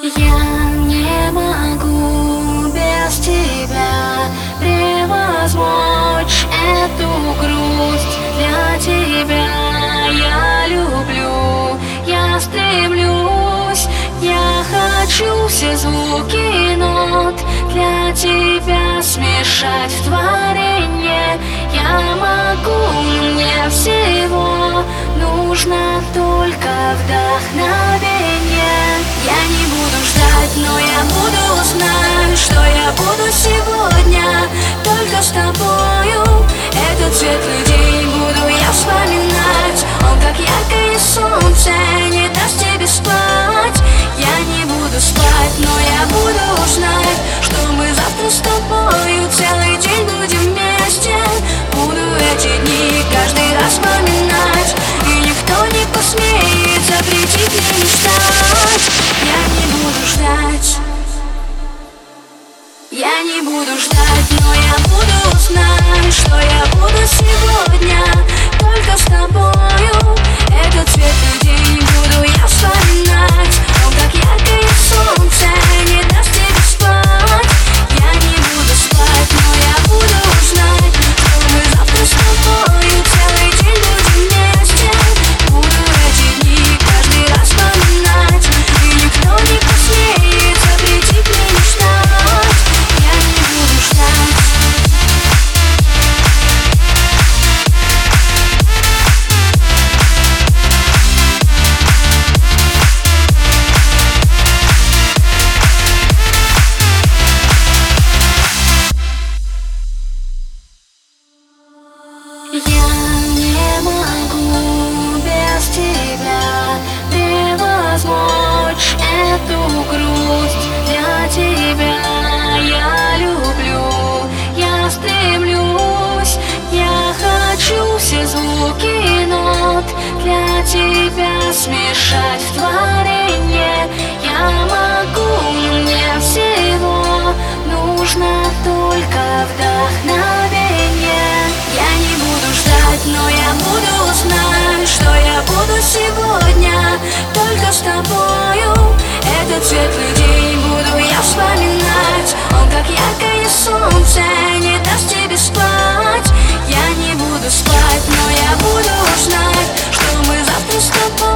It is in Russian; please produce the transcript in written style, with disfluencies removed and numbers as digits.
Я не могу без тебя превозмочь эту грусть. Для тебя я люблю, я стремлюсь, я хочу все звуки нот для тебя смешать в творенье. Я могу, мне всего нужно только вдохновение. Я не буду ждать, но я буду знать, что я буду сегодня только с тобою. Этот светлый день буду я вспоминать, он как яркое солнце не даст тебе спать. Я не буду спать, но я буду знать, что мы завтра с тобою целый день будем вместе. Буду эти дни каждый раз вспоминать, и никто не посмеет запретить мне мечтать. Я не буду ждать, я не буду ждать, но я буду знать, что я буду сегодня только с тобою. Этот светлый день буду я вспоминать, он как яркое солнце не даст тебе спать. Я не буду спать, но я буду знать, что мы завтра с тобою целый день будем вместе. Буду эти дни каждый раз вспоминать, и никто не посмеет запретить мне мечтать. Я не буду ждать. Я не могу без тебя превозмочь эту грусть. Для тебя я люблю, я стремлюсь, я хочу все звуки нот для тебя смешать в творенье. Я могу, мне всего нужно только вдохновение. Я не буду ждать, но я буду знать, что я буду сегодня только с тобою. Этот светлый день буду я вспоминать, он как яркое солнце не даст тебе спать. Я не буду спать, но я буду знать, что мы завтра с тобой